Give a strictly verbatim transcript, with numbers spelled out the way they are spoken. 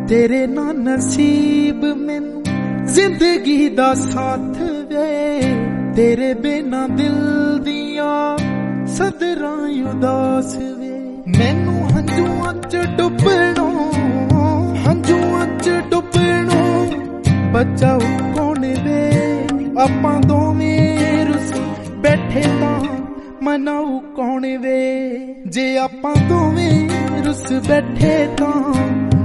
तेरे ना नसीब मैनू जिंदगी दा साथ वे, तेरे बिना दिल दिया सदरां उदास वे। मैनू हंजुआं च डुबणो हंजुआं च डुबणो बचाओ कौन वे, आपां दोवें रुस बैठे तां मनाऊ कौन वे। जे आपां दोवें रुस बैठे तां